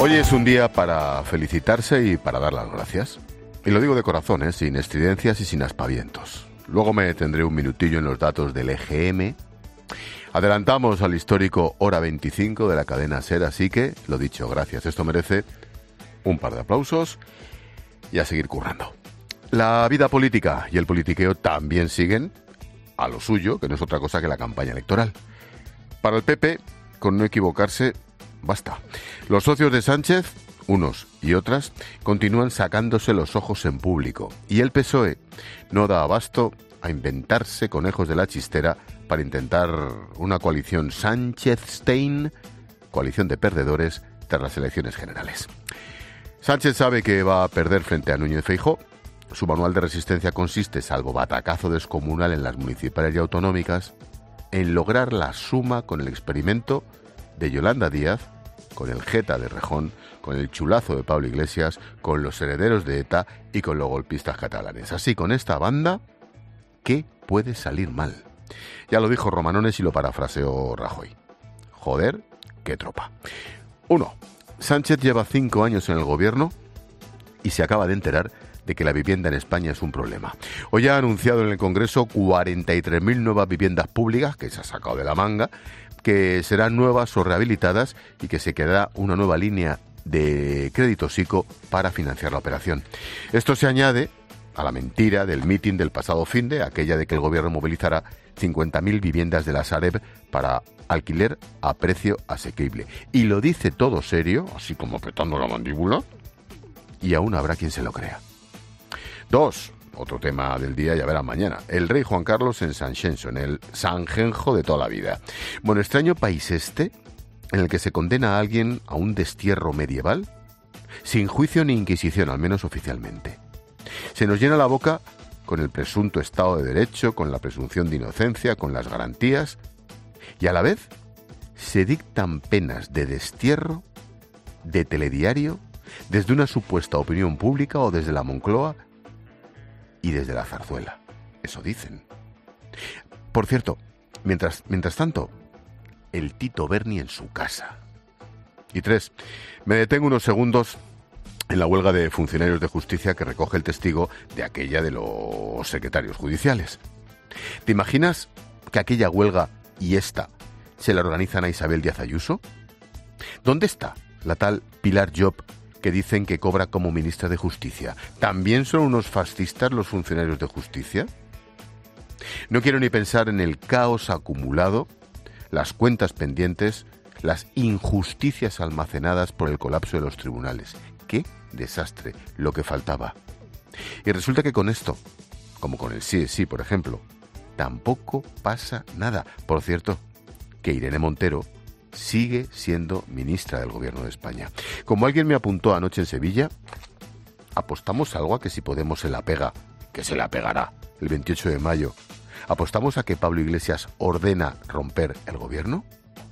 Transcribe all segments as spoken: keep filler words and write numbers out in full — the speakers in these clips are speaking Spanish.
Hoy es un día para felicitarse y para dar las gracias. Y lo digo de corazón, ¿eh? Sin estridencias y sin aspavientos. Luego me detendré un minutillo en los datos del E G M. Adelantamos al histórico Hora veinticinco de la cadena SER, así que, lo dicho, gracias. Esto merece un par de aplausos y a seguir currando. La vida política y el politiqueo también siguen a lo suyo, que no es otra cosa que la campaña electoral. Para el P P, con no equivocarse, basta. Los socios de Sánchez, unos y otras, continúan sacándose los ojos en público. Y el P S O E no da abasto a inventarse conejos de la chistera para intentar una coalición Sánchez-Stein, coalición de perdedores tras las elecciones generales. Sánchez sabe que va a perder frente a Núñez Feijóo. Su manual de resistencia consiste, salvo batacazo descomunal en las municipales y autonómicas, en lograr la suma con el experimento de Yolanda Díaz, con el Jeta de Rejón, con el chulazo de Pablo Iglesias, con los herederos de ETA y con los golpistas catalanes. Así, con esta banda, ¿qué puede salir mal? Ya lo dijo Romanones y lo parafraseó Rajoy. Joder, qué tropa. Uno, Sánchez lleva cinco años en el gobierno y se acaba de enterar de que la vivienda en España es un problema. Hoy ha anunciado en el Congreso cuarenta y tres mil nuevas viviendas públicas, que se ha sacado de la manga, que serán nuevas o rehabilitadas y que se quedará una nueva línea de crédito SICO para financiar la operación. Esto se añade a la mentira del mitin del pasado finde, aquella de que el gobierno movilizará cincuenta mil viviendas de la Sareb para alquiler a precio asequible. Y lo dice todo serio, así como apretando la mandíbula, y aún habrá quien se lo crea. Dos, otro tema del día, ya verán mañana. El rey Juan Carlos en San Xenxo, en el Sanjenjo de toda la vida. Bueno, extraño país este, en el que se condena a alguien a un destierro medieval, sin juicio ni inquisición, al menos oficialmente. Se nos llena la boca con el presunto Estado de Derecho, con la presunción de inocencia, con las garantías, y a la vez se dictan penas de destierro, de telediario, desde una supuesta opinión pública o desde la Moncloa y desde la Zarzuela. Eso dicen. Por cierto, mientras, mientras tanto, el Tito Berni en su casa. Y tres, me detengo unos segundos en la huelga de funcionarios de justicia que recoge el testigo de aquella de los secretarios judiciales. ¿Te imaginas que aquella huelga y esta se la organizan a Isabel Díaz Ayuso? ¿Dónde está la tal Pilar Job que dicen que cobra como ministra de Justicia? ¿También son unos fascistas los funcionarios de justicia? No quiero ni pensar en el caos acumulado, las cuentas pendientes, las injusticias almacenadas por el colapso de los tribunales. ¡Qué desastre! Lo que faltaba. Y resulta que con esto, como con el sí es sí, por ejemplo, tampoco pasa nada. Por cierto, que Irene Montero sigue siendo ministra del Gobierno de España. Como alguien me apuntó anoche en Sevilla, ¿apostamos algo a que si Podemos se la pega, que se la pegará el veintiocho de mayo? ¿Apostamos a que Pablo Iglesias ordena romper el gobierno?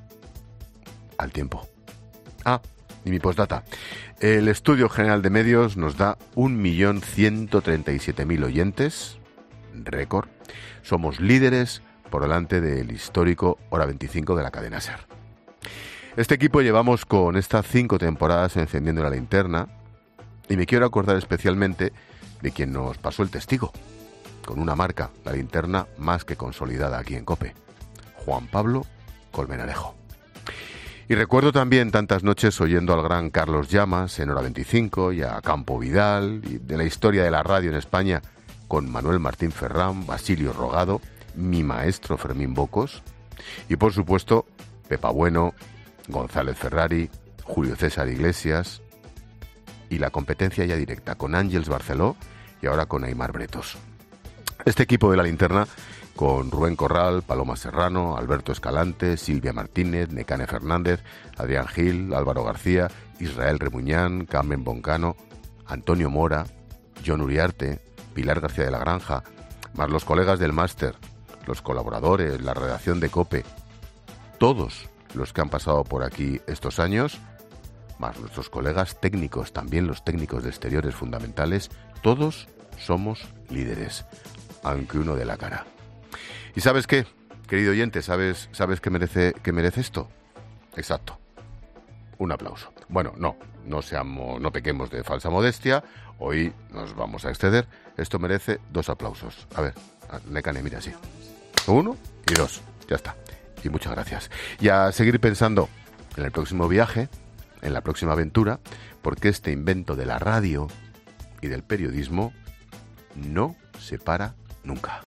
Al tiempo. Ah, y mi postdata. El Estudio General de Medios nos da un millón ciento treinta y siete mil oyentes, récord. Somos líderes por delante del histórico Hora veinticinco de la cadena SER. Este equipo llevamos con estas cinco temporadas encendiendo la linterna y me quiero acordar especialmente de quien nos pasó el testigo, con una marca, la linterna más que consolidada aquí en COPE, Juan Pablo Colmenarejo. Y recuerdo también tantas noches oyendo al gran Carlos Llamas en Hora veinticinco y a Campo Vidal, y de la historia de la radio en España con Manuel Martín Ferrán, Basilio Rogado, mi maestro Fermín Bocos y por supuesto Pepa Bueno, González Ferrari, Julio César Iglesias y la competencia ya directa con Ángeles Barceló y ahora con Aimar Bretos. Este equipo de la linterna con Rubén Corral, Paloma Serrano, Alberto Escalante, Silvia Martínez, Necane Fernández, Adrián Gil, Álvaro García, Israel Remuñán, Carmen Boncano, Antonio Mora, John Uriarte, Pilar García de la Granja, más los colegas del máster, los colaboradores, la redacción de COPE, todos los que han pasado por aquí estos años, más nuestros colegas técnicos, también los técnicos de exteriores fundamentales, todos somos líderes, aunque uno dé la cara. ¿Y sabes qué, querido oyente? ¿Sabes, sabes qué merece, qué merece esto? Exacto, un aplauso. Bueno, no, no seamos, no pequemos de falsa modestia. Hoy nos vamos a exceder. Esto merece dos aplausos. A ver, Nekane, mira así. Uno y dos. Ya está. Y muchas gracias. Y a seguir pensando en el próximo viaje, en la próxima aventura, porque este invento de la radio y del periodismo no se para nunca.